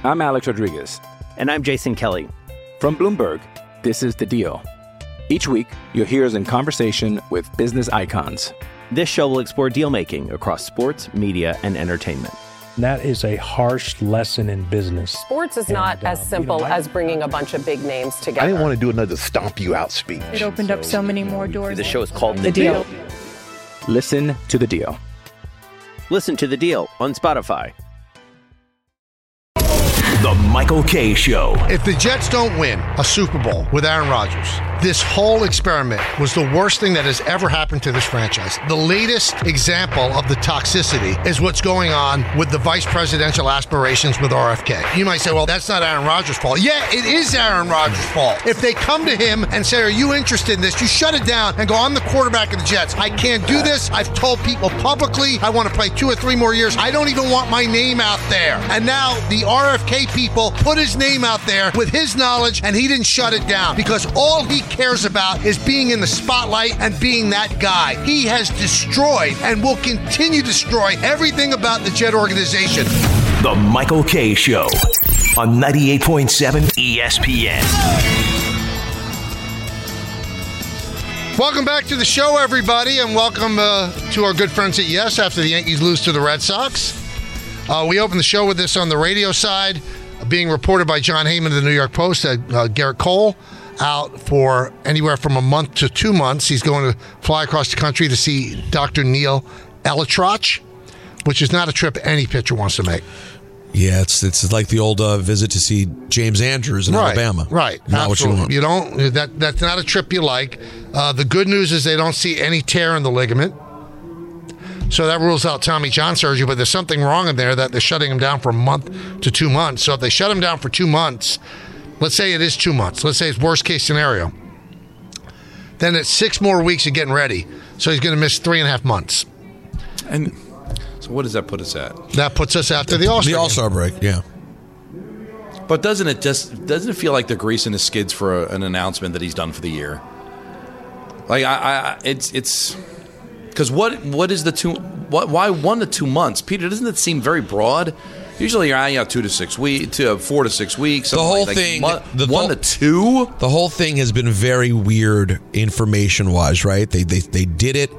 I'm Alex Rodriguez. And I'm Jason Kelly. From Bloomberg, this is The Deal. Each week, you'll hear us in conversation with business icons. This show will explore deal-making across sports, media, and entertainment. That is a harsh lesson in business. Sports is not as simple as bringing a bunch of big names together. I didn't want to do another stomp you out speech. It opened up so many more doors. The show is called The Deal. Listen to The Deal. Listen to The Deal on Spotify. The Michael Kay Show. If the Jets don't win a Super Bowl with Aaron Rodgers, this whole experiment was the worst thing that has ever happened to this franchise. The latest example of the toxicity is what's going on with the vice presidential aspirations with RFK. You might say, well, that's not Aaron Rodgers' fault. Yeah, it is Aaron Rodgers' fault. If they come to him and say, are you interested in this? You shut it down and go, I'm the quarterback of the Jets. I can't do this. I've told people publicly I want to play 2 or 3 more years. I don't even want my name out there. And now the RFK people put his name out there with his knowledge, and he didn't shut it down because all he cares about is being in the spotlight and being that guy. He has destroyed and will continue to destroy everything about the Jet organization. The Michael Kay Show on 98.7 ESPN. Welcome back to the show, everybody, and welcome to our good friends at Yes after the Yankees lose to the Red Sox. We opened the show with this on the radio side, being reported by John Heyman of the New York Post that Garrett Cole out for anywhere from a month to 2 months. He's going to fly across the country to see Dr. Neil Elitroch, which is not a trip any pitcher wants to make. Yeah, it's like the old visit to see James Andrews in Alabama. Right, not absolutely. What you want. You don't. That's not a trip you like. The good news is they don't see any tear in the ligament. So that rules out Tommy John surgery, but there's something wrong in there that they're shutting him down for a month to 2 months. So if they shut him down for 2 months, let's say it is 2 months. Let's say it's worst case scenario. Then it's 6 more weeks of getting ready. So he's going to miss 3.5 months. And so what does that put us at? That puts us after the All-Star. The All-Star break, yeah. But doesn't it feel like they're greasing the skids for an announcement that he's done for the year? Like it's because what is the 2? Why 1 to 2 months, Peter? Doesn't it seem very broad? Usually you're 2 to 6 weeks, to 4 to 6 weeks. The whole thing, 1 to 2. The whole thing has been very weird information-wise, right? They did it.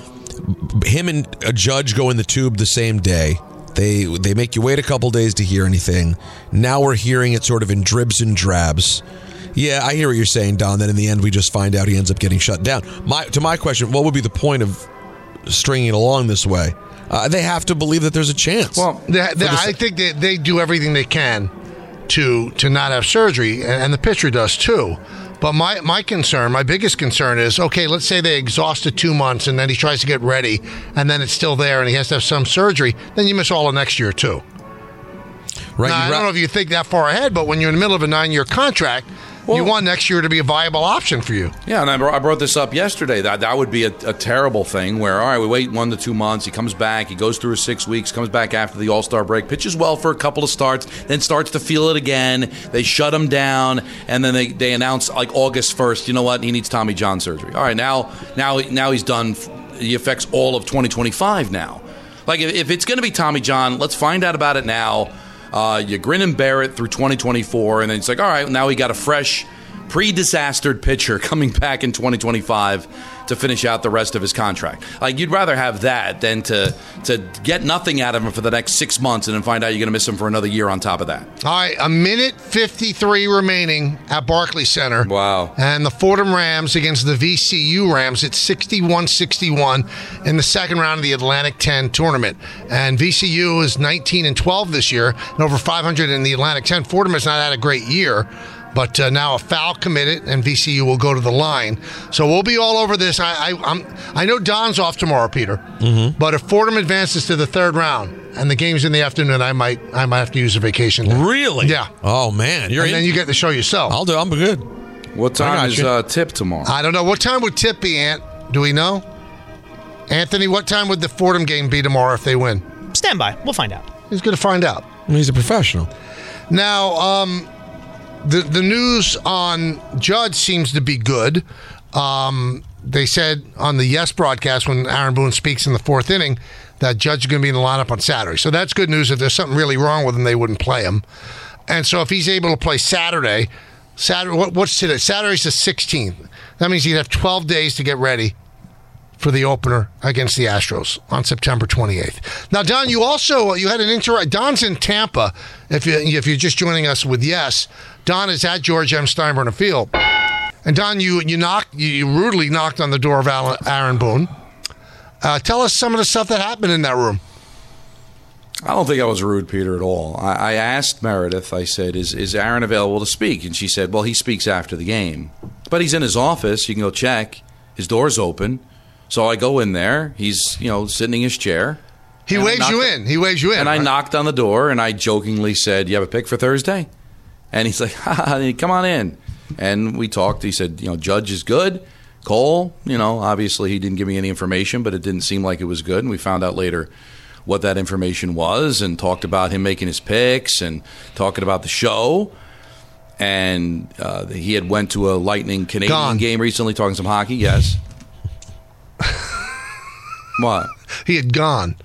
Him and a judge go in the tube the same day. They make you wait a couple days to hear anything. Now we're hearing it sort of in dribs and drabs. Yeah, I hear what you're saying, Don, that in the end we just find out he ends up getting shut down. To my question, what would be the point of stringing it along this way? They have to believe that there's a chance. Well, I think they do everything they can to not have surgery, and the pitcher does too. But my biggest concern is, okay, let's say they exhausted 2 months and then he tries to get ready and then it's still there and he has to have some surgery, then you miss all of next year too. Right. Now, I don't know if you think that far ahead, but when you're in the middle of a 9-year contract, you want next year to be a viable option for you. Yeah, and I brought this up yesterday. That would be a terrible thing where, all right, we wait 1 to 2 months. He comes back. He goes through his 6 weeks, comes back after the All-Star break, pitches well for a couple of starts, then starts to feel it again. They shut him down, and then they announce like August 1st, you know what, he needs Tommy John surgery. All right, now he's done. He affects all of 2025 now. Like, if it's going to be Tommy John, let's find out about it now. You grin and bear it through 2024, and then it's like, all right, now we got a fresh, pre-disastered pitcher coming back in 2025 to finish out the rest of his contract. Like, you'd rather have that than to get nothing out of him for the next 6 months and then find out you're going to miss him for another year on top of that. All right, 1:53 remaining at Barclays Center. Wow. And the Fordham Rams against the VCU Rams. It's 61-61 in the second round of the Atlantic 10 tournament. And VCU is 19-12 this year and over 500 in the Atlantic 10. Fordham has not had a great year. But now a foul committed, and VCU will go to the line. So we'll be all over this. I know Don's off tomorrow, Peter. Mm-hmm. But if Fordham advances to the third round and the game's in the afternoon, I might have to use a vacation day. Really? Yeah. Oh man, then you get the show yourself. I'm good. What time is tip tomorrow? I don't know. What time would tip be, Ant? Do we know? Anthony, what time would the Fordham game be tomorrow if they win? Stand by. We'll find out. He's going to find out. He's a professional. Now, The news on Judge seems to be good. They said on the Yes broadcast when Aaron Boone speaks in the fourth inning that Judge is going to be in the lineup on Saturday. So that's good news. If there's something really wrong with him, they wouldn't play him. And so if he's able to play Saturday, what's today? Saturday's the 16th. That means he'd have 12 days to get ready for the opener against the Astros on September 28th. Now, Don, you had an Don's in Tampa. If you're just joining us with Yes, Don is at George M. Steinbrenner Field. And Don, you rudely knocked on the door of Aaron Boone. Tell us some of the stuff that happened in that room. I don't think I was rude, Peter, at all. I asked Meredith, I said, is Aaron available to speak? And she said, well, he speaks after the game. But he's in his office. You can go check. His door's open. So I go in there. He's, sitting in his chair. He waves you in. And I knocked on the door, and I jokingly said, you have a pick for Thursday? And he's like, come on in. And we talked. He said, Judge is good. Cole, obviously he didn't give me any information, but it didn't seem like it was good. And we found out later what that information was and talked about him making his picks and talking about the show. And he had went to a Lightning Canadian game recently, talking some hockey. Yes. What? He had gone.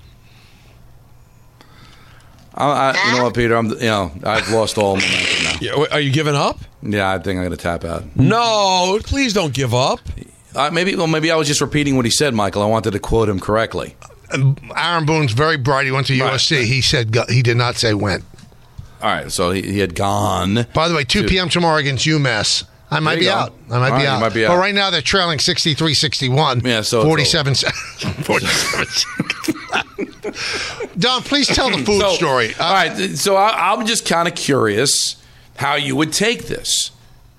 You know what, Peter? I've lost all momentum now. Yeah, are you giving up? Yeah, I think I'm going to tap out. No, please don't give up. Maybe I was just repeating what he said, Michael. I wanted to quote him correctly. Aaron Boone's very bright. He went to USC. Right. He said he did not say went. All right, so he had gone. By the way, 2 p.m. tomorrow against UMass. I might be out. You might be out. But right now they're trailing 63-61. Yeah, so 47. 47. Don, please tell the food story. All right, so I'm just kind of curious how you would take this.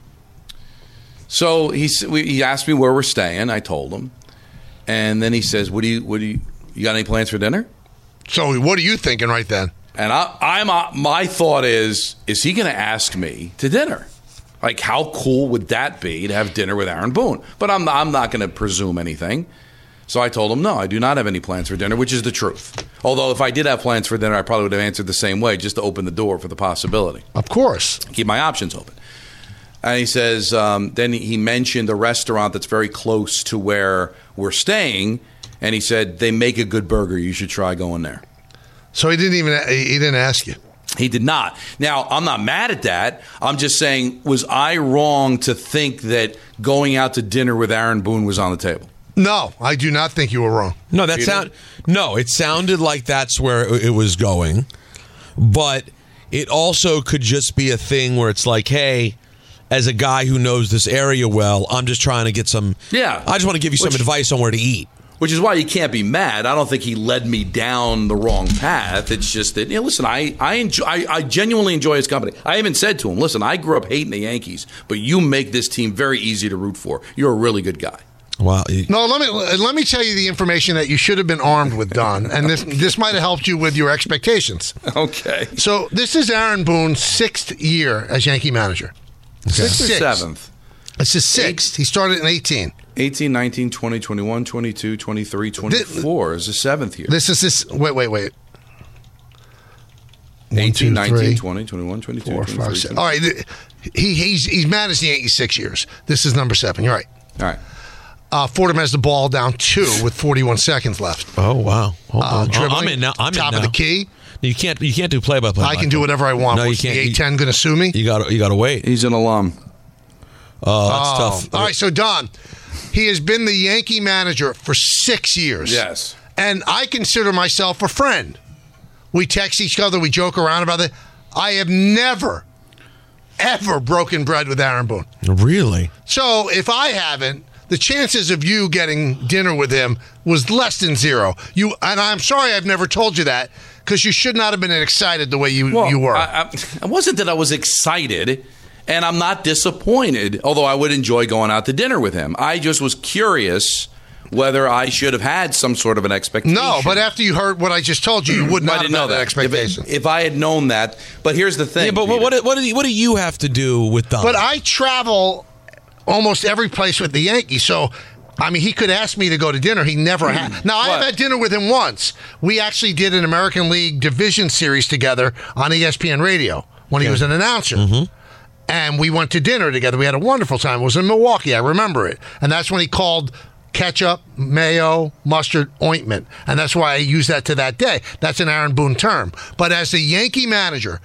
So he asked me where we're staying. I told him, and then he says, "What do you got any plans for dinner?" So what are you thinking right then? And my thought is he going to ask me to dinner? Like, how cool would that be to have dinner with Aaron Boone? But I'm not going to presume anything. So I told him, no, I do not have any plans for dinner, which is the truth. Although if I did have plans for dinner, I probably would have answered the same way, just to open the door for the possibility. Of course. Keep my options open. And he says, then he mentioned a restaurant that's very close to where we're staying, and he said, they make a good burger. You should try going there. So he didn't ask you? He did not. Now, I'm not mad at that. I'm just saying, was I wrong to think that going out to dinner with Aaron Boone was on the table? No, I do not think you were wrong. No, it sounded like that's where it was going. But it also could just be a thing where it's like, hey, as a guy who knows this area well, I'm just trying to get some... Yeah. I just want to give you some advice on where to eat. Which is why you can't be mad. I don't think he led me down the wrong path. It's just that, listen, I genuinely enjoy his company. I even said to him, listen, I grew up hating the Yankees, but you make this team very easy to root for. You're a really good guy. Wow. No, let me tell you the information that you should have been armed with, Don, and this might have helped you with your expectations. Okay. So this is Aaron Boone's 6th year as Yankee manager. Okay. 6th or 7th? It's his 6th. He started in 18. 18, 19, 20, 21, 22, 23, 24 is the 7th year. This is this. Wait. 18, 19, 20, 21, 22, 4, 23, 5, 6. All right. He's managed the Yankees 6 years. This is number 7. You're right. All right. Fordham has the ball down 2 with 41 seconds left. Oh, wow. Dribbling, I'm in now. top of the key. You can't do play-by-play. I can do whatever I want. No, you can't. The A10 going to sue me? You got to wait. He's an alum. Oh, that's tough. All right, so Don, he has been the Yankee manager for 6 years. Yes. And I consider myself a friend. We text each other. We joke around about it. I have never, ever broken bread with Aaron Boone. Really? So if I haven't, the chances of you getting dinner with him was less than 0. And I'm sorry I've never told you that, because you should not have been excited the way you were. It wasn't that I was excited, and I'm not disappointed, although I would enjoy going out to dinner with him. I just was curious whether I should have had some sort of an expectation. No, but after you heard what I just told you, you would not have had that expectation. If I had known that. But here's the thing. Yeah, but what do you have to do with Don? But I travel almost every place with the Yankees, so... I mean, he could ask me to go to dinner. He never had. Now, I've had dinner with him once. We actually did an American League division series together on ESPN Radio when he was an announcer. Mm-hmm. And we went to dinner together. We had a wonderful time. It was in Milwaukee. I remember it. And that's when he called ketchup, mayo, mustard, ointment. And that's why I use that to that day. That's an Aaron Boone term. But as a Yankee manager,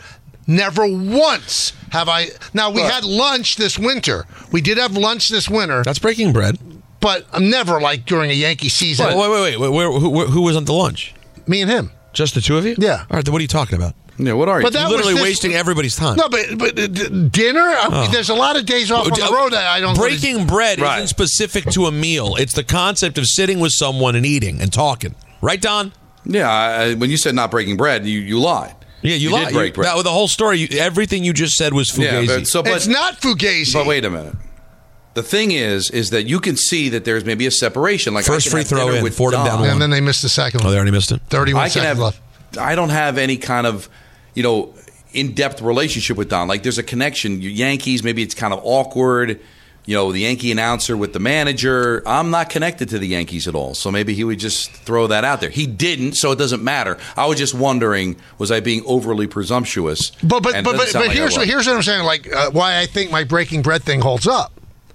Never once have I. Now, we had lunch this winter. We did have lunch this winter. That's breaking bread. But I'm never like during a Yankee season. Wait. Who was on the lunch? Me and him. Just the two of you? Yeah. All right, then what are you talking about? Yeah, what are you? But that You're literally was wasting everybody's time. No, but dinner? There's a lot of days off on the road that I don't. Breaking bread isn't specific to a meal. It's the concept of sitting with someone and eating and talking. Right, Don? Yeah, when you said not breaking bread, you lied. Yeah, you lied. Did break bread. That, the whole story, everything you just said was fugazi. Yeah, but it's not fugazi. But wait a minute. The thing is that you can see that there's maybe a separation. Like first free throw in, Fordham down one. And then they missed the second one. Oh, they already missed it? 31 seconds left. I don't have any kind of, in-depth relationship with Don. Like, there's a connection. Yankees, maybe it's kind of awkward. The Yankee announcer with the manager. I'm not connected to the Yankees at all. So maybe he would just throw that out there. He didn't, so it doesn't matter. I was just wondering, was I being overly presumptuous? But here's what I'm saying, why I think my breaking bread thing holds up.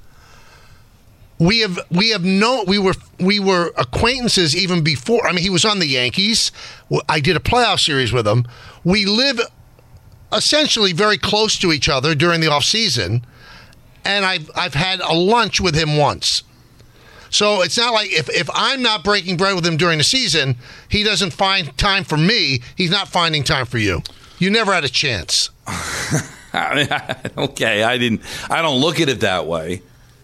We were acquaintances even before. I mean, he was on the Yankees. I did a playoff series with him. We live essentially very close to each other during the off season, and I've had a lunch with him once. So it's not like if I'm not breaking bread with him during the season, he doesn't find time for me. He's not finding time for you. You never had a chance. Okay, I don't look at it that way.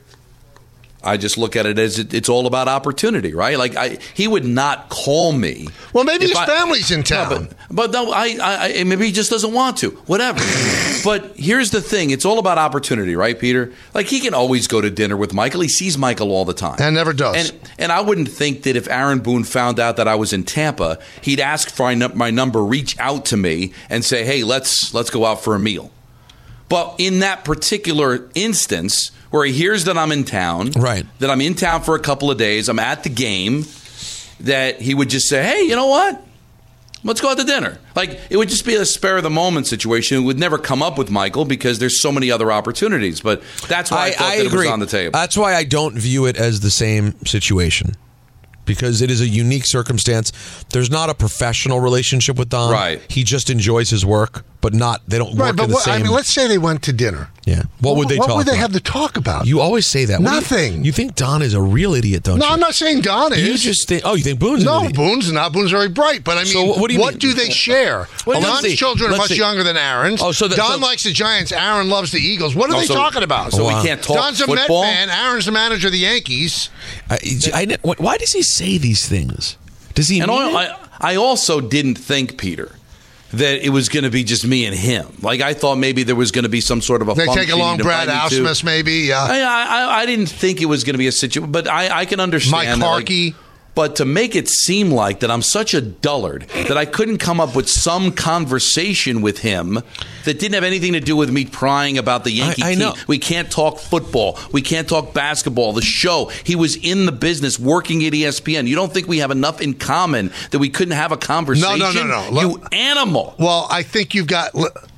I just look at it as it's all about opportunity, right? Like he would not call me. Well, maybe his family's in town. But no, I maybe he just doesn't want to. Whatever. But here's the thing: it's all about opportunity, right, Peter? Like he can always go to dinner with Michael. He sees Michael all the time, and never does. And I wouldn't think that if Aaron Boone found out that I was in Tampa, he'd ask for my number, reach out to me, and say, "Hey, let's go out for a meal." But in that particular instance, where he hears that I'm in town, right? That I'm in town for a couple of days, I'm at the game, that he would just say, "Hey, you know what? Let's go out to dinner." Like it would just be a spare of the moment situation. It would never come up with Michael because there's so many other opportunities. But that's why I thought that it was on the table. That's why I don't view it as the same situation. Because it is a unique circumstance. There's not a professional relationship with Don. Right. He just enjoys his work, but they don't work in the same. I mean, let's say they went to dinner. Yeah. What would they talk about? What would they have to talk about? You always say that. Nothing. You think Don is a real idiot, don't you? No, I'm not saying Don is. You just think, you think Boone's an idiot. No, Boone's not. Boone's very bright. But I mean, so what do you mean? Do they share? Don's children are much younger than Aaron's. Don likes the Giants. Aaron loves the Eagles. What are they talking about? So we can't talk Don's a Met fan. Aaron's the manager of the Yankees. Why does he say these things? Does he mean it? I also didn't think, Peter, that it was going to be just me and him. Like, I thought maybe there was going to be some sort of a function. They take along Brad Ausmus, maybe, yeah. I didn't think it was going to be a situation, but I can understand. Mike Harkey. But to make it seem like that I'm such a dullard that I couldn't come up with some conversation with him that didn't have anything to do with me prying about the Yankee team. Know. We can't talk football. We can't talk basketball. The show. He was in the business working at ESPN. You don't think we have enough in common that we couldn't have a conversation? No. You animal. Well, I think you got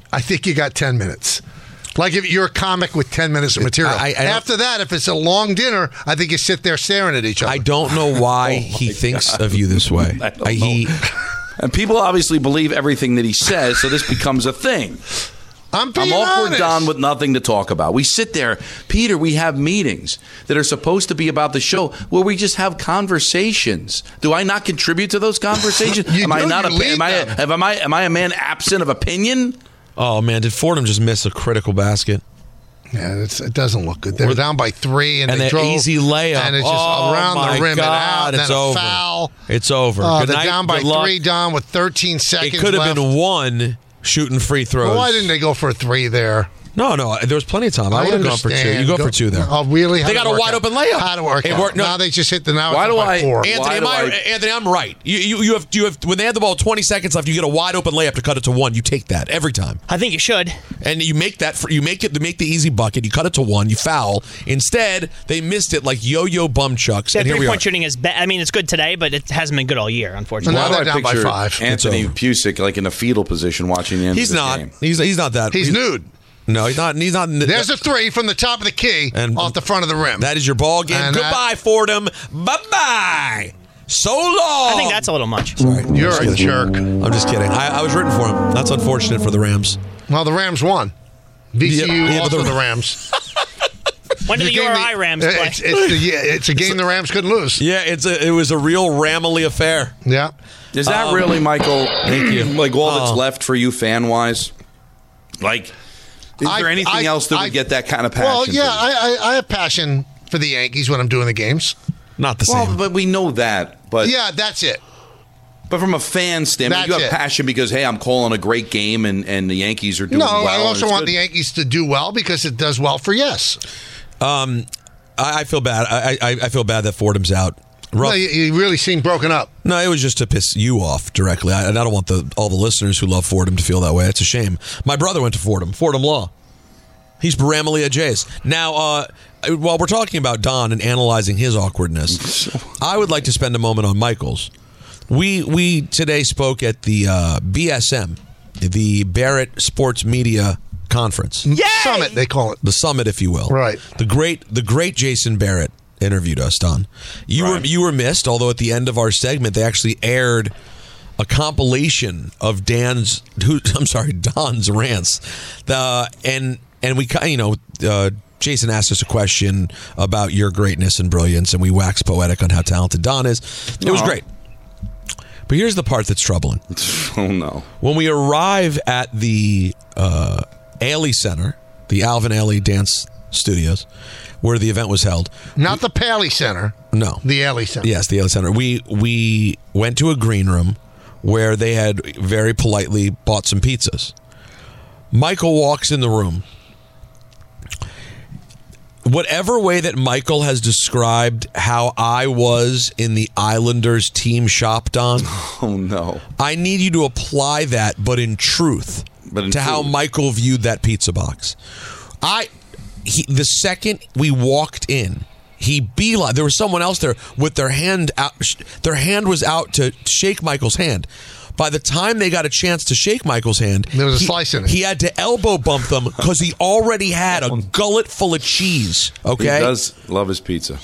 10 minutes. Like if you're a comic with 10 minutes of material. After that, if it's a long dinner, I think you sit there staring at each other. I don't know why he thinks of you this way. I don't know. And people obviously believe everything that he says, so this becomes a thing. I'm awkward, honest. Don, with nothing to talk about. We sit there, Peter, we have meetings that are supposed to be about the show where we just have conversations. Do I not contribute to those conversations? Am I a man absent of opinion? Oh, man, did Fordham just miss a critical basket? Yeah, it doesn't look good. They were down by 3, and they drove. Easy layup. And it's just around the rim and out, and then a foul. It's over. They're down by 3, Don, with 13 seconds left. It could have been 1 shooting free throws. Well, why didn't they go for a 3 there? No, there was plenty of time. I would have gone for 2. You go for 2 there. Oh, really? They got a wide open layup. How to work out? Now they just hit the now. Why do I? 4. Anthony, I'm right. You have when they had the ball 20 seconds left, you get a wide open layup to cut it to 1. You take that every time. I think you should. And you make that. You make the easy bucket. You cut it to 1. You foul. Instead, they missed it like yo-yo bum chucks. Their and here we are. 3-point shooting is bad. I mean, it's good today, but it hasn't been good all year, unfortunately. Now they're down by 5. Anthony Pusick like in a fetal position watching the end of the game. He's not that. He's nude. No, he's not. There's a 3 from the top of the key and off the front of the rim. That is your ball game. Goodbye, Fordham. Bye-bye. So long. I think that's a little much. Sorry. You're a jerk. I'm just kidding. I was rooting for him. That's unfortunate for the Rams. Well, the Rams won. VCU lost but to the Rams. When did the URI Rams play? It's a game the Rams couldn't lose. Yeah, it was a real Ramley affair. Yeah. Is that really, Michael? Thank you. Like all that's left for you, fan wise? Like, is there anything else that would get that kind of passion? Well, yeah, I have passion for the Yankees when I'm doing the games. Not the same. Well, but we know that. But yeah, that's it. But from a fan standpoint, you have passion because, hey, I'm calling a great game and the Yankees are doing well. No, I also want good. the Yankees to do well because it does well for yes. I feel bad. I feel bad that Fordham's out. No, you really seem broken up. No, it was just to piss you off directly. I don't want all the listeners who love Fordham to feel that way. It's a shame. My brother went to Fordham Law. He's Bramley Jays. Now, while we're talking about Don and analyzing his awkwardness, I would like to spend a moment on Michael's. We today spoke at the BSM, the Barrett Sports Media Conference. Yay! Summit, they call it. The summit, if you will. Right. The great Jason Barrett interviewed us, Don. You were missed, although at the end of our segment, they actually aired a compilation of Don's rants. And we, Jason asked us a question about your greatness and brilliance, and we waxed poetic on how talented Don is. It was great. But here's the part that's troubling. Oh, no. When we arrive at the Ailey Center, the Alvin Ailey Dance Studios, where the event was held. Not the Paley Center. No. The Ailey Center. Yes, the Ailey Center. We went to a green room where they had very politely bought some pizzas. Michael walks in the room. Whatever way that Michael has described how I was in the Islanders team shop, Don. Oh, no. I need you to apply that, but in truth, to how Michael viewed that pizza box. The second we walked in, there was someone else there with their hand out. Their hand was out to shake Michael's hand. By the time they got a chance to shake Michael's hand, there was a slice in it. He had to elbow bump them because he already had a gullet full of cheese. Okay, he does love his pizza.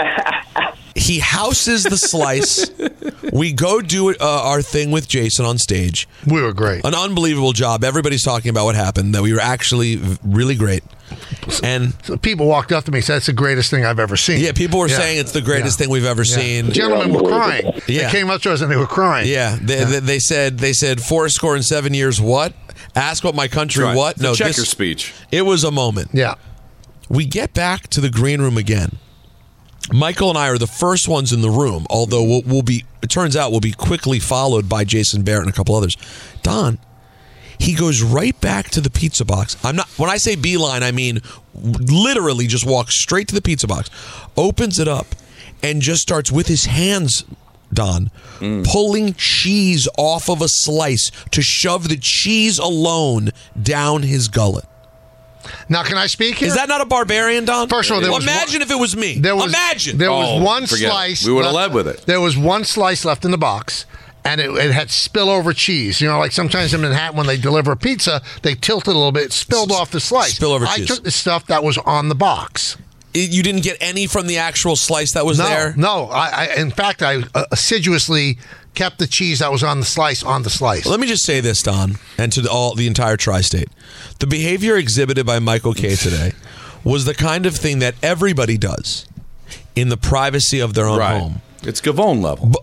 He houses the slice. We go do our thing with Jason on stage. We were great. An unbelievable job. Everybody's talking about what happened, that we were actually really great. And so people walked up to me and said, it's the greatest thing I've ever seen. Yeah, people were saying it's the greatest thing we've ever seen. Gentlemen were crying. Yeah. They came up to us and they were crying. Yeah, they said 4 and 7 years what? Ask what my country what? No, checker speech. It was a moment. Yeah. We get back to the green room again. Michael and I are the first ones in the room, although it turns out we'll be quickly followed by Jason Barrett and a couple others. Don, he goes right back to the pizza box. When I say beeline, I mean literally just walks straight to the pizza box, opens it up, and just starts with his hands, Don, pulling cheese off of a slice to shove the cheese alone down his gullet. Now, can I speak here? Is that not a barbarian, Don? First of all, imagine if it was me. Imagine. There was one slice. We would have led with it. There was one slice left in the box, and it had spillover cheese. You know, like sometimes in Manhattan when they deliver a pizza, they tilt it a little bit. It spilled off the slice. Spillover cheese. I took the stuff that was on the box. You didn't get any from the actual slice that was there? No. In fact, I assiduously kept the cheese that was on the slice on the slice. Let me just say this, Don, and to the entire tri-state. The behavior exhibited by Michael Kay today was the kind of thing that everybody does in the privacy of their own home. It's Gavone level.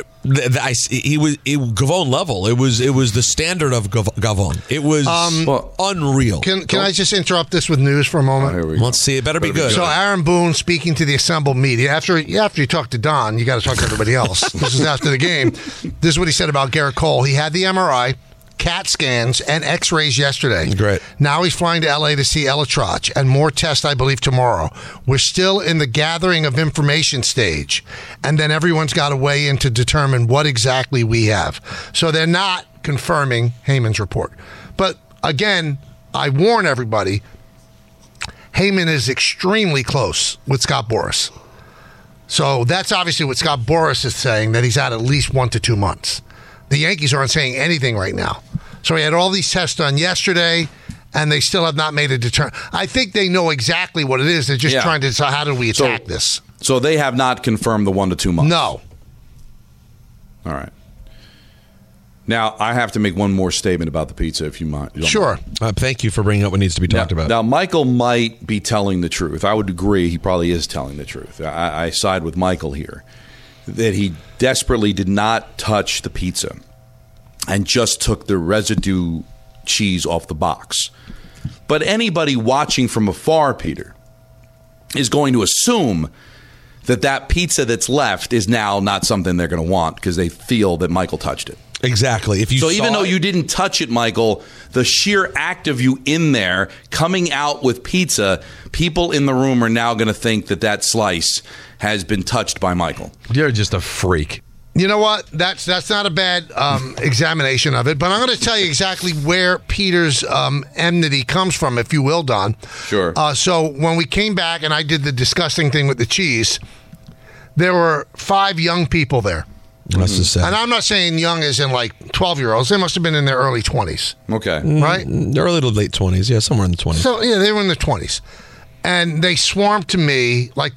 Gavone level. It was the standard of Gavone. It was unreal. Can I just interrupt this with news for a moment? Let's see. It better be good. So Aaron Boone speaking to the assembled media after you talk to Don, you got to talk to everybody else. This is after the game. This is what he said about Garrett Cole. He had the MRI, CAT scans, and X-rays yesterday. Great. Now he's flying to LA to see Ella Trotch, and more tests, I believe, tomorrow. We're still in the gathering of information stage, and then everyone's got to weigh in to determine what exactly we have. So they're not confirming Heyman's report. But again, I warn everybody, Heyman is extremely close with Scott Boras. So that's obviously what Scott Boras is saying, that he's out at least 1 to 2 months. The Yankees aren't saying anything right now. So he had all these tests done yesterday, and they still have not made a determination. I think they know exactly what it is. They're just trying to decide, how do we attack this? So they have not confirmed the 1 to 2 months? No. All right. Now, I have to make one more statement about the pizza, if you mind. Sure. Thank you for bringing up what needs to be talked about. Now, Michael might be telling the truth. I would agree he probably is telling the truth. I side with Michael here, that he desperately did not touch the pizza and just took the residue cheese off the box. But anybody watching from afar, Peter, is going to assume that pizza that's left is now not something they're going to want because they feel that Michael touched it. Exactly. Even though you didn't touch it, Michael, the sheer act of you in there coming out with pizza, people in the room are now going to think that slice has been touched by Michael. You're just a freak. You know what? That's not a bad examination of it, but I'm going to tell you exactly where Peter's enmity comes from, if you will, Don. Sure. So when we came back and I did the disgusting thing with the cheese, there were 5 young people there. That's just sad. And I'm not saying young as in like 12-year-olds. They must have been in their early 20s. Okay. Right? Early to late 20s. Yeah, somewhere in the 20s. So, yeah, they were in their 20s. And they swarmed to me like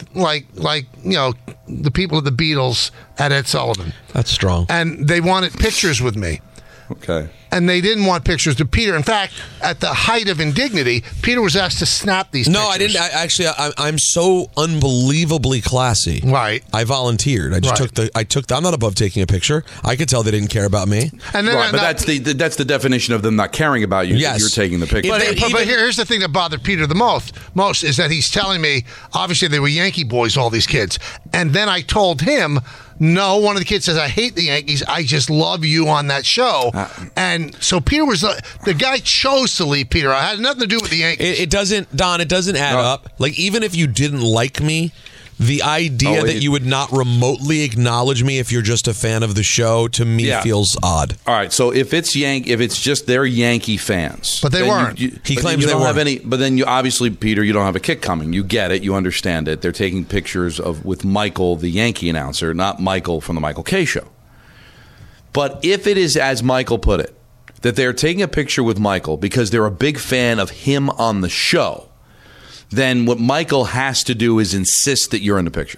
the people of the Beatles at Ed Sullivan. That's strong. And they wanted pictures with me. Okay. And they didn't want pictures of Peter. In fact, at the height of indignity, Peter was asked to snap these pictures. No, I didn't. I'm so unbelievably classy. Right. I volunteered. I just took I'm not above taking a picture. I could tell they didn't care about me. And then, but that's the definition of them not caring about you. Yes. If you're taking the picture. But here's the thing that bothered Peter the most is that he's telling me, obviously they were Yankee boys, all these kids. And then I told him, no, one of the kids says, I hate the Yankees. I just love you on that show. And so Peter was the guy chose to leave Peter. I had nothing to do with the Yankees. It doesn't add up. Like, even if you didn't like me, the idea that you would not remotely acknowledge me if you're just a fan of the show, to me, feels odd. All right, so if it's just they're Yankee fans, but they weren't. He claims they weren't. But then you obviously, Peter, you don't have a kick coming. You get it. You understand it. They're taking pictures with Michael, the Yankee announcer, not Michael from the Michael Kay Show. But if it is as Michael put it, that they're taking a picture with Michael because they're a big fan of him on the show, then what Michael has to do is insist that you're in the picture.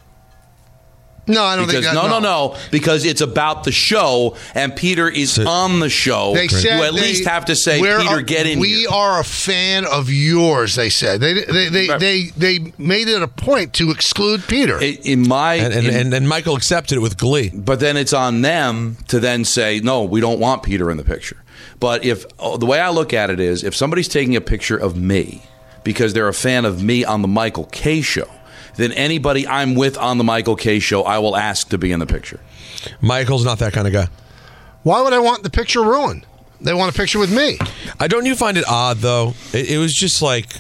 No, I don't think that. No, because it's about the show, and Peter is on the show. They said you at least have to say, Peter, get in here. We are a fan of yours, they said. They made it a point to exclude Peter. And Michael accepted it with glee. But then it's on them to then say, no, we don't want Peter in the picture. But the way I look at it is, if somebody's taking a picture of me because they're a fan of me on the Michael Kay Show, then anybody I'm with on the Michael Kay Show, I will ask to be in the picture. Michael's not that kind of guy. Why would I want the picture ruined? They want a picture with me. Don't you find it odd, though? It was just like,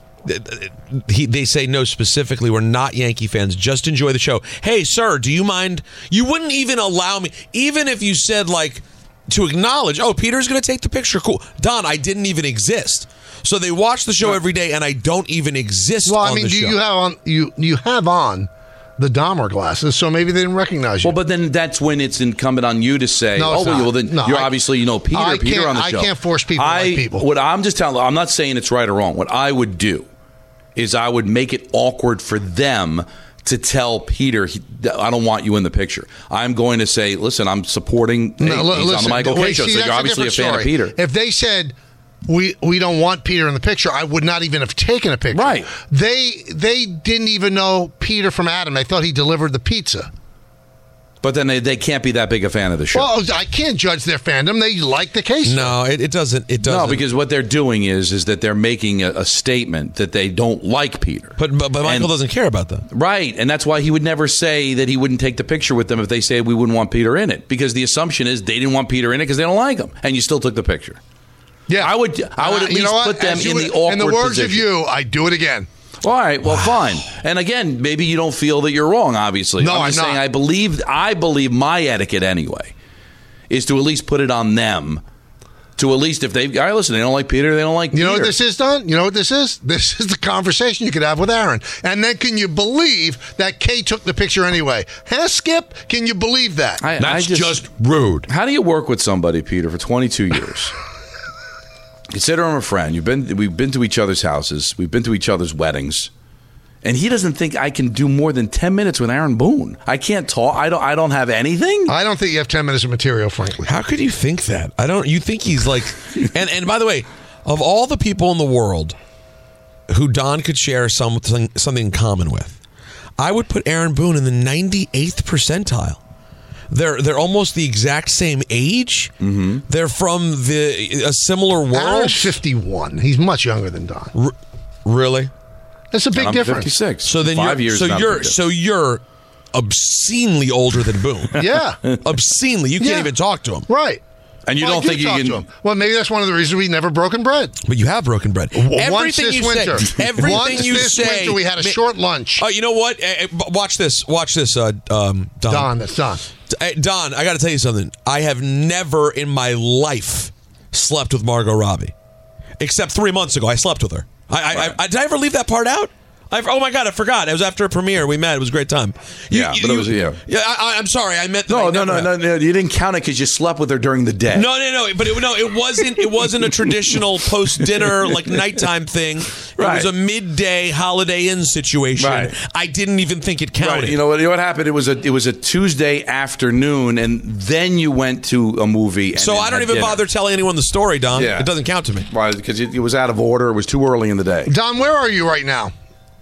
they say, no, specifically, we're not Yankee fans. Just enjoy the show. Hey, sir, do you mind? You wouldn't even allow me, even if you said, like, to acknowledge, oh, Peter's going to take the picture. Cool. Don, I didn't even exist. So they watch the show every day, and I don't even exist on the show. You have on the Dahmer glasses, so maybe they didn't recognize you. Well, but then that's when it's incumbent on you to say, you're obviously, Peter on the show. I can't force people like people. What I'm just telling, I'm not saying it's right or wrong. What I would do is I would make it awkward for them to tell Peter, I don't want you in the picture. I'm going to say, listen, I'm supporting he's on the Michael Kay Show, so you're obviously a fan of Peter. If they said, we don't want Peter in the picture, I would not even have taken a picture. Right. They didn't even know Peter from Adam. They thought he delivered the pizza. But then they can't be that big a fan of the show. Well, I can't judge their fandom. They like the case. No, it doesn't. It doesn't. No, because what they're doing is that they're making a statement that they don't like Peter. But Michael doesn't care about that. Right, and that's why he would never say that he wouldn't take the picture with them if they say we wouldn't want Peter in it. Because the assumption is they didn't want Peter in it because they don't like him. And you still took the picture. Yeah. I would at least put them in the awkward position. In the words of you, I'd do it again. All right, well, fine. And again, maybe you don't feel that you're wrong, obviously. No, I'm just saying I believe my etiquette anyway is to at least put it on them. To at least if they listen, they don't like Peter, they don't like Peter. You know what this is, Don? You know what this is? This is the conversation you could have with Aaron. And then can you believe that Kay took the picture anyway? Huh, Skip? Can you believe that? That's just rude. How do you work with somebody, Peter, for 22 years? Consider him a friend. We've been to each other's houses. We've been to each other's weddings. And he doesn't think I can do more than 10 minutes with Aaron Boone. I can't talk. I don't have anything. I don't think you have 10 minutes of material, frankly. How could you think that? You think he's like... And by the way, of all the people in the world who Don could share something in common with, I would put Aaron Boone in the 98th percentile. They're almost the exact same age. Mm-hmm. They're from a similar world. Aaron's 51. He's much younger than Don. Really? That's a big difference. 56. So then 5 years. You're obscenely older than Boone. Yeah, obscenely. You can't even talk to him. Right. And you don't think you can? To him. Well, maybe that's one of the reasons we've never broken bread. But you have broken bread. Once this winter. Once this winter, we had a short lunch. You know what? Watch this. Don. That's Don. Don, I got to tell you something. I have never in my life slept with Margot Robbie, except 3 months ago. I slept with her. Did I ever leave that part out? Oh my God, I forgot. It was after a premiere. We met. It was a great time. I'm sorry. I meant no. You didn't count it because you slept with her during the day. No. But it wasn't a traditional post dinner like nighttime thing. It was a midday Holiday Inn situation. Right. I didn't even think it counted. Right. You know what happened? It was a Tuesday afternoon, and then you went to a movie. So I don't even bother telling anyone the story, Don. Yeah. It doesn't count to me. Right, because it was out of order. It was too early in the day. Don, where are you right now?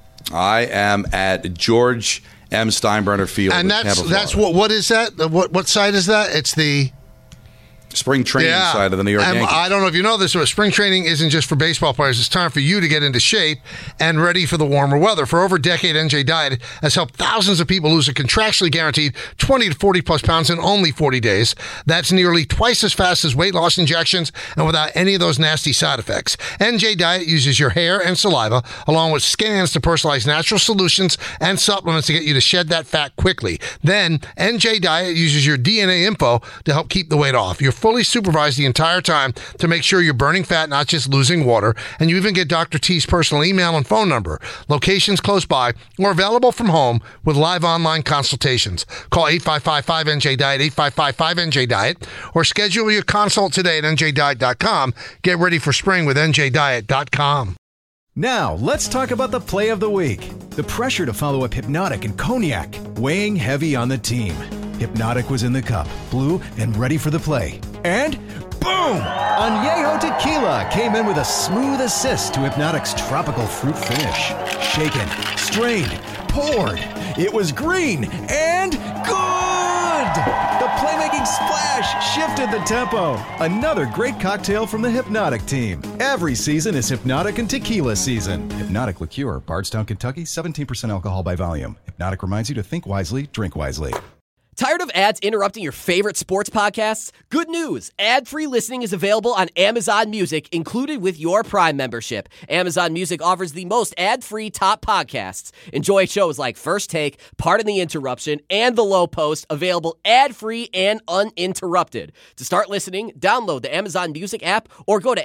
I am at George M. Steinbrenner Field. And that's what is that? What site is that? It's the spring training side of the New York Yankees. I don't know if you know this, but spring training isn't just for baseball players. It's time for you to get into shape and ready for the warmer weather. For over a decade, NJ Diet has helped thousands of people lose a contractually guaranteed 20 to 40 plus pounds in only 40 days. That's nearly twice as fast as weight loss injections and without any of those nasty side effects. NJ Diet uses your hair and saliva along with scans to personalize natural solutions and supplements to get you to shed that fat quickly. Then NJ Diet uses your DNA info to help keep the weight off. You're fully supervised the entire time to make sure you're burning fat, not just losing water. And you even get Dr. T's personal email and phone number, locations close by, or available from home with live online consultations. Call 855-5NJ-DIET, 855-5NJ-DIET, or schedule your consult today at njdiet.com. Get ready for spring with njdiet.com. Now, let's talk about the play of the week. The pressure to follow up Hypnotic and Cognac, weighing heavy on the team. Hypnotic was in the cup, blue, and ready for the play. And boom! Añejo Tequila came in with a smooth assist to Hypnotic's tropical fruit finish. Shaken, strained, poured. It was green and good! The playmaking splash shifted the tempo. Another great cocktail from the Hypnotic team. Every season is Hypnotic and Tequila season. Hypnotic Liqueur, Bardstown, Kentucky, 17% alcohol by volume. Hypnotic reminds you to think wisely, drink wisely. Tired of ads interrupting your favorite sports podcasts? Good news! Ad-free listening is available on Amazon Music, included with your Prime membership. Amazon Music offers the most ad-free top podcasts. Enjoy shows like First Take, Pardon the Interruption, and The Low Post, available ad-free and uninterrupted. To start listening, download the Amazon Music app or go to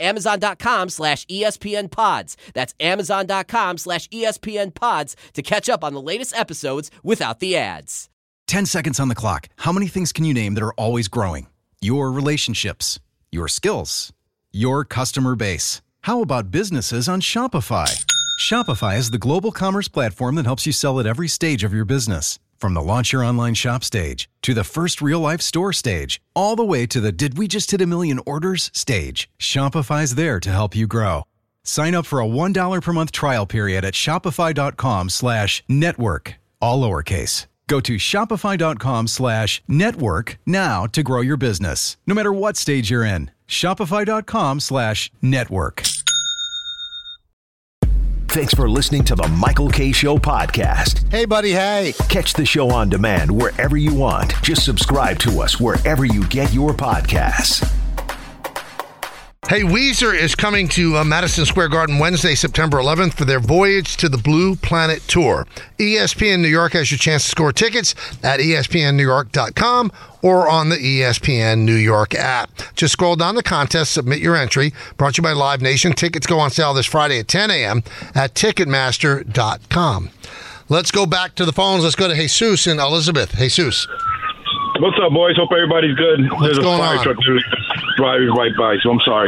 amazon.com/ESPNpods. That's amazon.com/ESPNpods to catch up on the latest episodes without the ads. 10 seconds on the clock. How many things can you name that are always growing? Your relationships, your skills, your customer base. How about businesses on Shopify? Shopify is the global commerce platform that helps you sell at every stage of your business. From the launch your online shop stage, to the first real-life store stage, all the way to the did we just hit a million orders stage. Shopify's there to help you grow. Sign up for a $1 per month trial period at shopify.com/network, all lowercase. Go to shopify.com/network now to grow your business, no matter what stage you're in. Shopify.com/network. Thanks for listening to the Michael Kay Show podcast. Hey, buddy, hey. Catch the show on demand wherever you want. Just subscribe to us wherever you get your podcasts. Hey, Weezer is coming to Madison Square Garden Wednesday, September 11th for their Voyage to the Blue Planet Tour. ESPN New York has your chance to score tickets at ESPNNewYork.com or on the ESPN New York app. Just scroll down the contest, submit your entry. Brought to you by Live Nation. Tickets go on sale this Friday at 10 a.m. at Ticketmaster.com. Let's go back to the phones. Let's go to Jesus and Elizabeth. Jesus. What's up, boys? Hope everybody's good. There's a fire truck literally driving right by, so I'm sorry.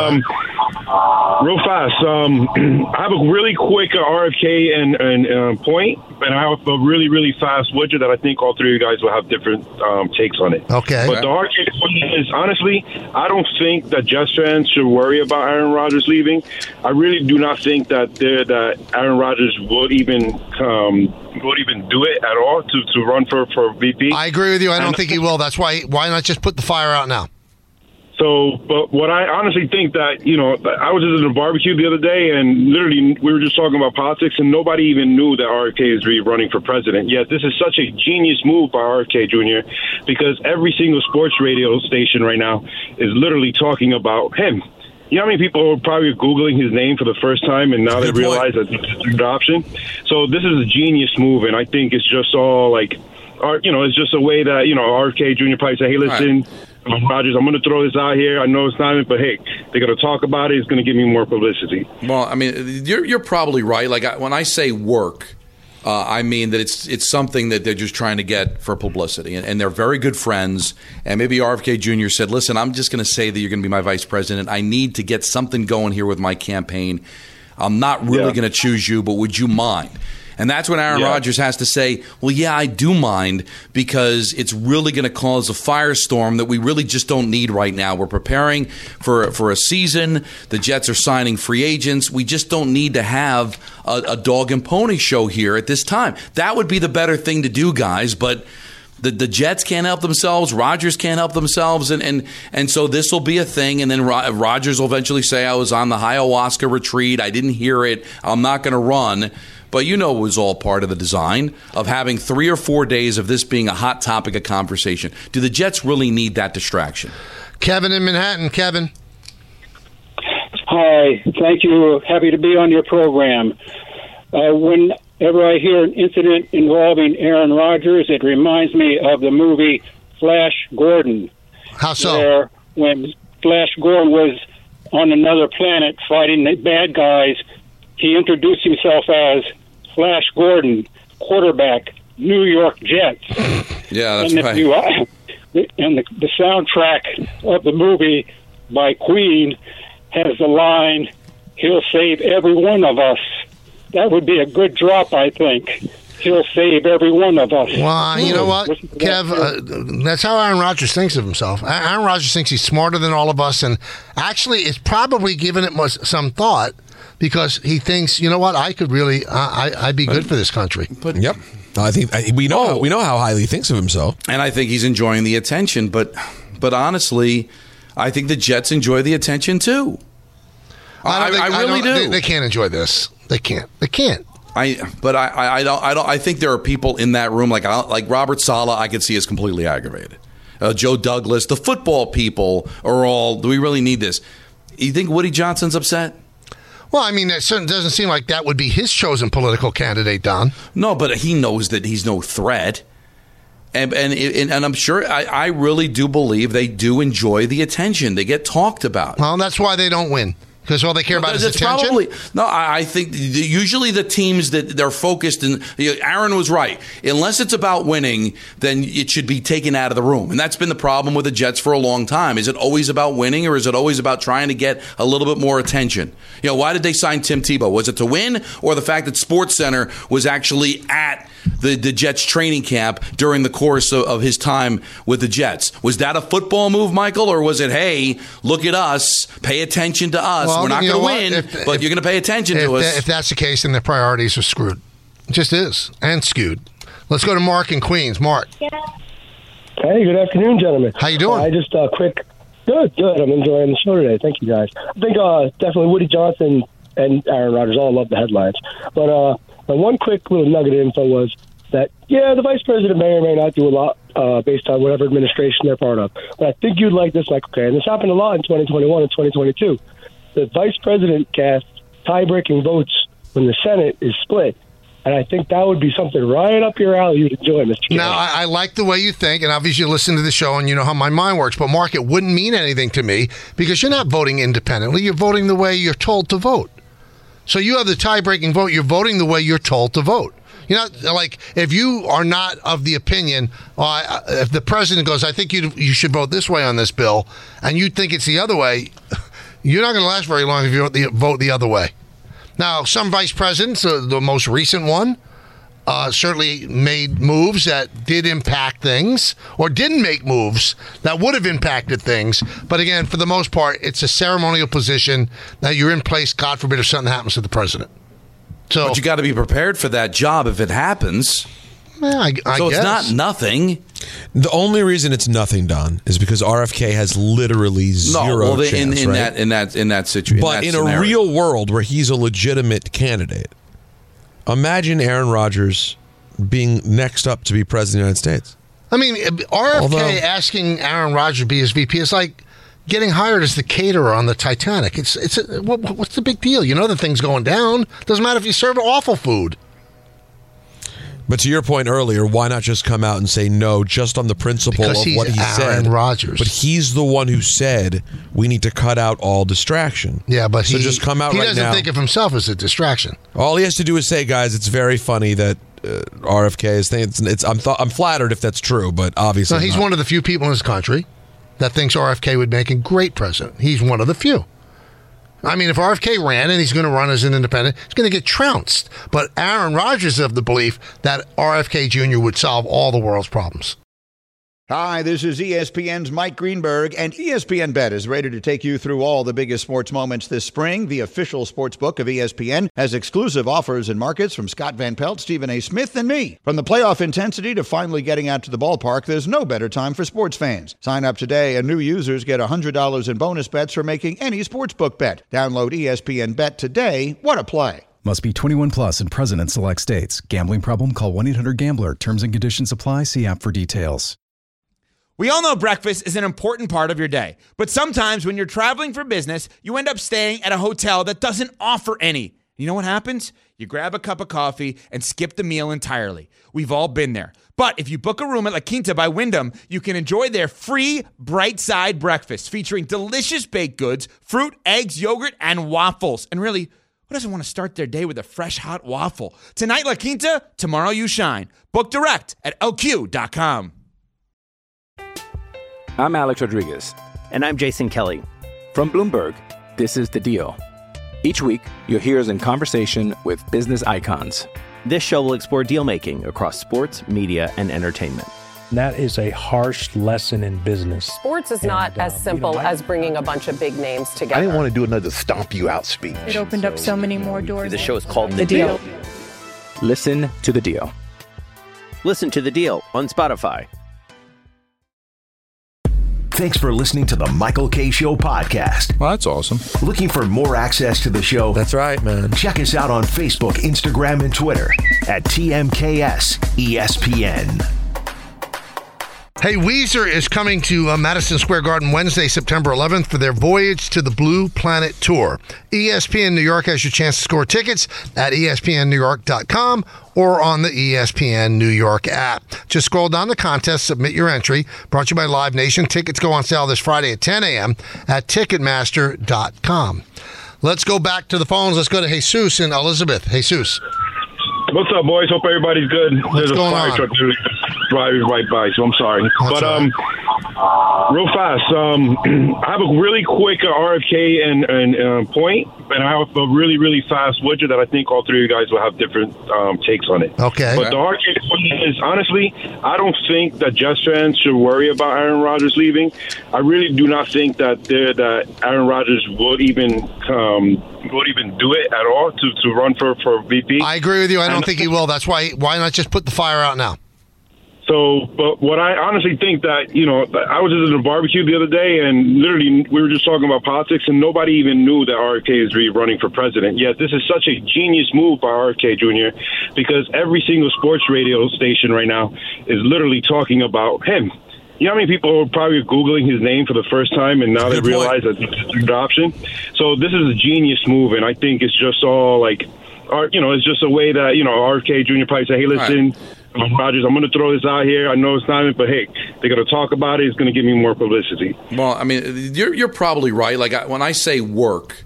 Real fast, I have a really quick RFK and point, and I have a really, really fast widget that I think all three of you guys will have different takes on it. Okay. But the RFK point is, honestly, I don't think that Jets fans should worry about Aaron Rodgers leaving. I really do not think that Aaron Rodgers would even do it at all to run for VP. I agree with you. I don't think he will. That's why not just put the fire out now? So, but what I honestly think that, I was just at a barbecue the other day, and literally we were just talking about politics, and nobody even knew that RFK is really running for president. Yet this is such a genius move by RFK Jr., because every single sports radio station right now is literally talking about him. You know how many people are probably Googling his name for the first time, and now they realize that it's an option? So this is a genius move, and I think it's just all it's just a way that, RFK Jr. probably say, hey, listen, Rodgers, I'm going to throw this out here. I know it's not, but hey, they're going to talk about it. It's going to give me more publicity. Well, I mean, you're probably right. Like when I say work, I mean that it's something that they're just trying to get for publicity, and they're very good friends. And maybe RFK Jr. said, "Listen, I'm just going to say that you're going to be my vice president. I need to get something going here with my campaign. I'm not really going to choose you, but would you mind?" And that's when Aaron Rodgers has to say, well, yeah, I do mind, because it's really going to cause a firestorm that we really just don't need right now. We're preparing for a season. The Jets are signing free agents. We just don't need to have a dog and pony show here at this time. That would be the better thing to do, guys, but the Jets can't help themselves. Rodgers can't help themselves. And so this will be a thing. And then Rodgers will eventually say, I was on the ayahuasca retreat. I didn't hear it. I'm not going to run. But it was all part of the design of having 3 or 4 days of this being a hot topic of conversation. Do the Jets really need that distraction? Kevin in Manhattan. Kevin. Hi. Thank you. Happy to be on your program. Whenever I hear an incident involving Aaron Rodgers, it reminds me of the movie Flash Gordon. How so? Where when Flash Gordon was on another planet fighting the bad guys, he introduced himself as Flash Gordon, quarterback, New York Jets. Yeah, that's right. And the soundtrack of the movie by Queen has the line, "He'll save every one of us." That would be a good drop, I think. He'll save every one of us. Well, you know what, Kev? That's how Aaron Rodgers thinks of himself. Aaron Rodgers thinks he's smarter than all of us, and actually is probably giving it some thought, because he thinks, you know what, I could really, I'd be good for this country. But yep, I think we know how highly he thinks of himself, and I think he's enjoying the attention. But honestly, I think the Jets enjoy the attention too. I really do. They can't enjoy this. They can't. I don't. I think there are people in that room like Robert Saleh. I could see is completely aggravated. Joe Douglas, the football people are all. Do we really need this? You think Woody Johnson's upset? Well, I mean, it certainly doesn't seem like that would be his chosen political candidate, Don. No, but he knows that he's no threat. And I'm sure, I really do believe they do enjoy the attention. They get talked about. Well, that's why they don't win. Because all they care about is attention? I think usually the teams that they're focused in, Aaron was right. Unless it's about winning, then it should be taken out of the room. And that's been the problem with the Jets for a long time. Is it always about winning, or is it always about trying to get a little bit more attention? Why did they sign Tim Tebow? Was it to win, or the fact that SportsCenter was actually at the Jets training camp during the course of his time with the Jets? Was that a football move, Michael, or was it, hey, look at us, pay attention to us? Well, we're not going to win, but you're going to pay attention to us. If that's the case, then their priorities are screwed. It just is, and skewed. Let's go to Mark in Queens. Mark. Hey, good afternoon, gentlemen. How you doing? I just quick. Good. I'm enjoying the show today. Thank you, guys. I think definitely Woody Johnson and Aaron Rodgers all love the headlines. But one quick little nugget of info was that, the vice president may or may not do a lot based on whatever administration they're part of. But I think you'd like this, Michael K. And this happened a lot in 2021 and 2022. The vice president casts tie-breaking votes when the Senate is split. And I think that would be something right up your alley you'd enjoy, Mr. K. Now, I like the way you think, and obviously you listen to the show and you know how my mind works. But, Mark, it wouldn't mean anything to me because you're not voting independently. You're voting the way you're told to vote. So you have the tie-breaking vote. You're voting the way you're told to vote. You know, like if you are not of the opinion, if the president goes, I think you should vote this way on this bill, and you think it's the other way, you're not going to last very long if you vote the other way. Now, some vice presidents, the most recent one, certainly made moves that did impact things, or didn't make moves that would have impacted things. But again, for the most part, it's a ceremonial position that you're in place, God forbid, if something happens to the president. So, but you got to be prepared for that job if it happens. Yeah, I so guess. It's not nothing. The only reason it's nothing, Don, is because RFK has literally zero chance, in that situation. But in a real world where he's a legitimate candidate, imagine Aaron Rodgers being next up to be president of the United States. I mean, RFK asking Aaron Rodgers to be his VP is like getting hired as the caterer on the Titanic. What's the big deal? You know the thing's going down. Doesn't matter if you serve awful food. But to your point earlier, why not just come out and say no, just on the principle because of what he said? Aaron Rodgers. But he's the one who said we need to cut out all distraction. Yeah, but so just come out right now. He doesn't think of himself as a distraction. All he has to do is say, guys, it's very funny that RFK is thinking. I'm flattered if that's true, but obviously no, he's one of the few people in this country that thinks RFK would make a great president. He's one of the few. I mean, if RFK ran and he's going to run as an independent, he's going to get trounced. But Aaron Rodgers is of the belief that RFK Jr. would solve all the world's problems. Hi, this is ESPN's Mike Greenberg, and ESPN Bet is ready to take you through all the biggest sports moments this spring. The official sports book of ESPN has exclusive offers and markets from Scott Van Pelt, Stephen A. Smith, and me. From the playoff intensity to finally getting out to the ballpark, there's no better time for sports fans. Sign up today, and new users get $100 in bonus bets for making any sportsbook bet. Download ESPN Bet today. What a play. Must be 21 plus and present in select states. Gambling problem? Call 1-800-GAMBLER. Terms and conditions apply. See app for details. We all know breakfast is an important part of your day, but sometimes when you're traveling for business, you end up staying at a hotel that doesn't offer any. You know what happens? You grab a cup of coffee and skip the meal entirely. We've all been there. But if you book a room at La Quinta by Wyndham, you can enjoy their free Bright Side breakfast featuring delicious baked goods, fruit, eggs, yogurt, and waffles. And really, who doesn't want to start their day with a fresh, hot waffle? Tonight, La Quinta, tomorrow you shine. Book direct at LQ.com. I'm Alex Rodriguez. And I'm Jason Kelly. From Bloomberg, this is The Deal. Each week, you'll hear us in conversation with business icons. This show will explore deal-making across sports, media, and entertainment. That is a harsh lesson in business. Sports is not as simple as bringing a bunch of big names together. I didn't want to do another stomp you out speech. It opened up so many more doors. The show is called The Deal. Listen to The Deal. Listen to The Deal on Spotify. Thanks for listening to the Michael Kay Show podcast. Well, that's awesome. Looking for more access to the show? That's right, man. Check us out on Facebook, Instagram, and Twitter at TMKS ESPN. Hey, Weezer is coming to Madison Square Garden Wednesday, September 11th for their Voyage to the Blue Planet Tour. ESPN New York has your chance to score tickets at ESPNNewYork.com or on the ESPN New York app. Just scroll down the contest, submit your entry. Brought to you by Live Nation. Tickets go on sale this Friday at 10 a.m. at Ticketmaster.com. Let's go back to the phones. Let's go to Jesus and Elizabeth. Jesus. What's up, boys? Hope everybody's good. What's going on? Truck driving right by, so I'm sorry. That's real fast, I have a really quick RFK and point, and I have a really, really fast widget that I think all three of you guys will have different takes on it. Okay. But the RFK point is, honestly, I don't think that Jets fans should worry about Aaron Rodgers leaving. I really do not think that Aaron Rodgers would even do it at all to run for VP. I agree with you. I don't think he will. That's why not just put the fire out now? So, but what I honestly think that, I was just at a barbecue the other day, and literally we were just talking about politics, and nobody even knew that RFK is really running for president. Yet this is such a genius move by RFK Jr., because every single sports radio station right now is literally talking about him. You know how many people are probably Googling his name for the first time, and now they realize that it's an option? So this is a genius move, and I think it's just all it's just a way that, RFK Jr. probably say, hey, listen, Rodgers, I'm going to throw this out here. I know it's not, but hey, they're going to talk about it. It's going to give me more publicity. Well, I mean, you're probably right. Like when I say work,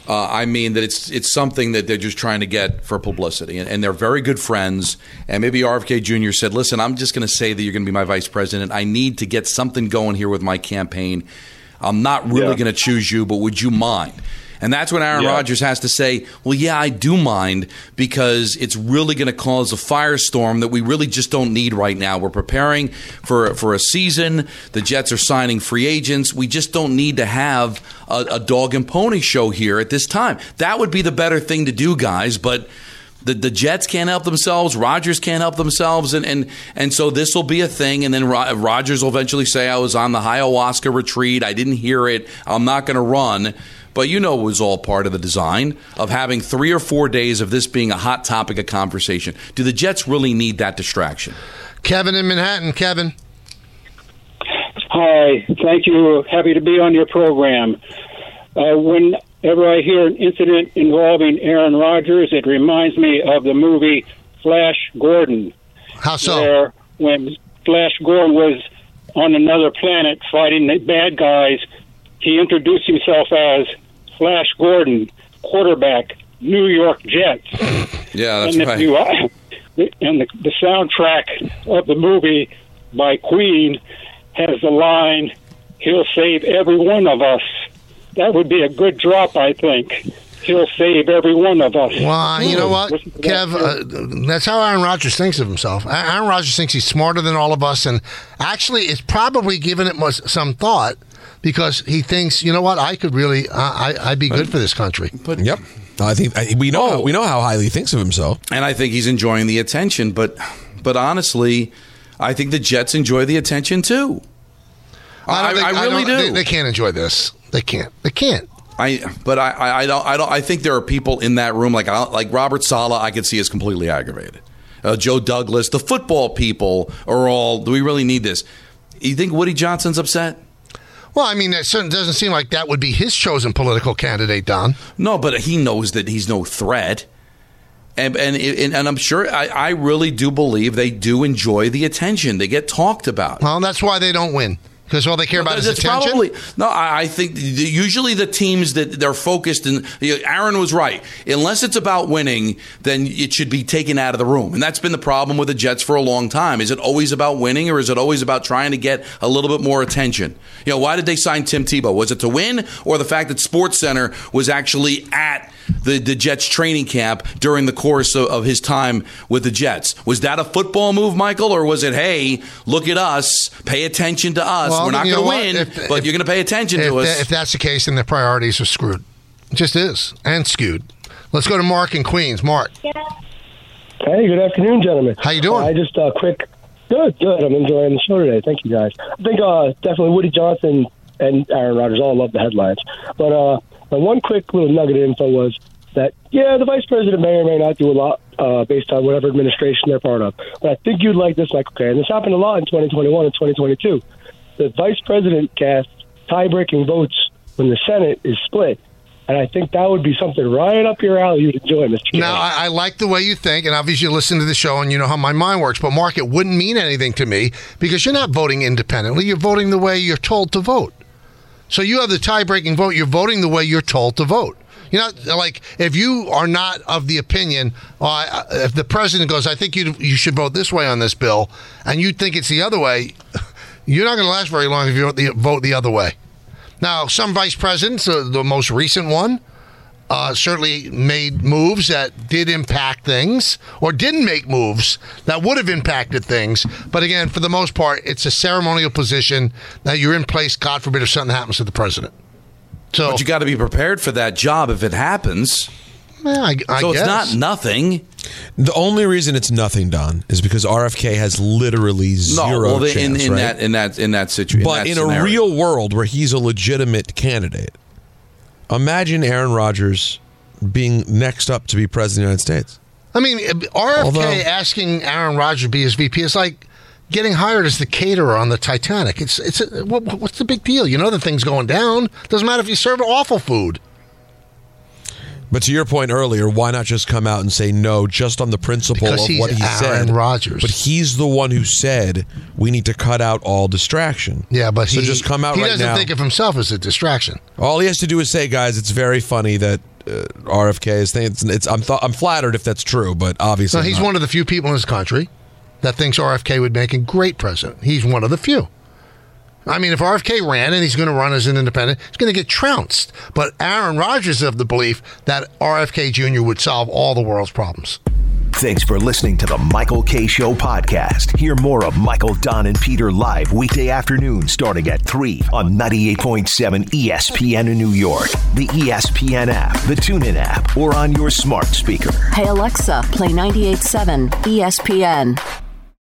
I mean that it's something that they're just trying to get for publicity, and they're very good friends. And maybe RFK Jr. said, "Listen, I'm just going to say that you're going to be my vice president. I need to get something going here with my campaign. I'm not really going to choose you, but would you mind?" And that's when Aaron Rodgers has to say, well, yeah, I do mind, because it's really going to cause a firestorm that we really just don't need right now. We're preparing for a season. The Jets are signing free agents. We just don't need to have a dog and pony show here at this time. That would be the better thing to do, guys, but the Jets can't help themselves. Rodgers can't help themselves. And so this will be a thing. And then Rodgers will eventually say, I was on the ayahuasca retreat. I didn't hear it. I'm not going to run. But you know it was all part of the design of having 3 or 4 days of this being a hot topic of conversation. Do the Jets really need that distraction? Kevin in Manhattan. Kevin. Hi. Thank you. Happy to be on your program. Whenever I hear an incident involving Aaron Rodgers, it reminds me of the movie Flash Gordon. How so? Where when Flash Gordon was on another planet fighting the bad guys, he introduced himself as Flash Gordon, quarterback, New York Jets. Yeah, that's and right. The soundtrack of the movie by Queen has the line, "He'll save every one of us." That would be a good drop, I think. He'll save every one of us. Well, you know what, Kev? That's how Aaron Rodgers thinks of himself. Aaron Rodgers thinks he's smarter than all of us, and actually it's probably given it some thought, because he thinks, you know what, I could really, I'd be good for this country. But yep, I think we know how highly he thinks of himself, and I think he's enjoying the attention. But honestly, I think the Jets enjoy the attention too. I really do. They can't enjoy this. They can't. I don't. I think there are people in that room like Robert Saleh. I could see is completely aggravated. Joe Douglas, the football people are all. Do we really need this? You think Woody Johnson's upset? Well, I mean, it certainly doesn't seem like that would be his chosen political candidate, Don. No, but he knows that he's no threat. And I'm sure, I really do believe they do enjoy the attention. They get talked about. Well, that's why they don't win. Because all they care about is attention? I think usually the teams that they're focused in, Aaron was right. Unless it's about winning, then it should be taken out of the room. And that's been the problem with the Jets for a long time. Is it always about winning, or is it always about trying to get a little bit more attention? Why did they sign Tim Tebow? Was it to win, or the fact that SportsCenter was actually at the Jets training camp during the course of his time with the Jets? Was that a football move, Michael, or was it, hey, look at us, pay attention to us? Well, we're not going to win, but you're going to pay attention to us. If that's the case, then their priorities are screwed. It just is, and skewed. Let's go to Mark in Queens. Mark. Hey, good afternoon, gentlemen. How you doing? I just quick. Good. I'm enjoying the show today. Thank you, guys. I think definitely Woody Johnson and Aaron Rodgers all love the headlines. But one quick little nugget of info was that, the vice president may or may not do a lot based on whatever administration they're part of. But I think you'd like this, Michael K. And this happened a lot in 2021 and 2022. The vice president casts tie-breaking votes when the Senate is split. And I think that would be something right up your alley you'd enjoy, Mr. K. Now, I like the way you think, and obviously you listen to the show and you know how my mind works. But, Mark, it wouldn't mean anything to me because you're not voting independently. You're voting the way you're told to vote. So you have the tie-breaking vote. You're voting the way you're told to vote. Like if you are not of the opinion, if the president goes, I think you should vote this way on this bill, and you think it's the other way, you're not going to last very long if you vote the other way. Now, some vice presidents, the most recent one, certainly made moves that did impact things, or didn't make moves that would have impacted things. But again, for the most part, it's a ceremonial position that you're in place, God forbid, if something happens to the president. But you got to be prepared for that job if it happens. I guess. It's not nothing. The only reason it's nothing, Don, is because RFK has literally zero chance, right? in that situation. But in a real world where he's a legitimate candidate, imagine Aaron Rodgers being next up to be president of the United States. I mean, RFK asking Aaron Rodgers to be his VP is like getting hired as the caterer on the Titanic. What's the big deal? You know the thing's going down. Doesn't matter if you serve awful food. But to your point earlier, why not just come out and say no, just on the principle of what he said? Aaron Rodgers. But he's the one who said we need to cut out all distraction. Yeah, but so just come out right now. He doesn't think of himself as a distraction. All he has to do is say, guys, it's very funny that RFK is thinking. I'm flattered if that's true, but obviously he's one of the few people in this country that thinks RFK would make a great president. He's one of the few. I mean, if RFK ran and he's going to run as an independent, he's going to get trounced. But Aaron Rodgers is of the belief that RFK Jr. would solve all the world's problems. Thanks for listening to the Michael Kay Show podcast. Hear more of Michael, Don, and Peter live weekday afternoons starting at 3 on 98.7 ESPN in New York, the ESPN app, the TuneIn app, or on your smart speaker. Hey, Alexa, play 98.7 ESPN.